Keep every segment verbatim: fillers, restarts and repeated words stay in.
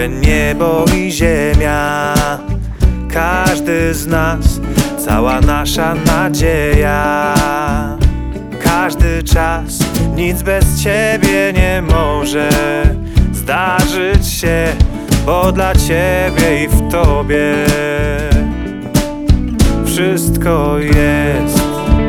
że niebo i ziemia, każdy z nas, cała nasza nadzieja. Każdy czas, nic bez Ciebie nie może zdarzyć się, bo dla Ciebie i w Tobie wszystko jest.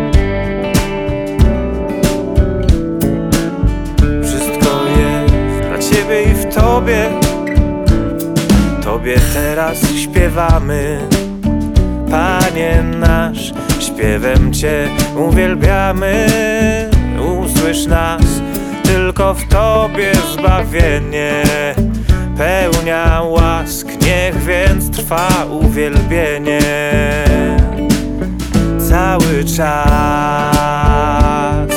Wszystko jest dla Ciebie i w Tobie. Tobie teraz śpiewamy, Panie nasz, śpiewem Cię uwielbiamy. Usłysz nas, tylko w Tobie zbawienie pełnia łask, niech więc trwa uwielbienie cały czas.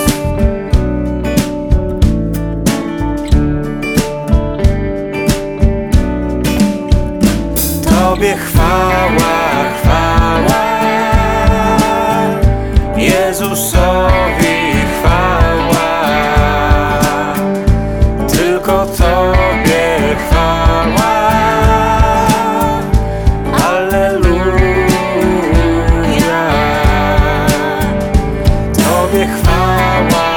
Tobie chwała, chwała, Jezusowi chwała, tylko Tobie chwała, Alleluja. Tobie chwała.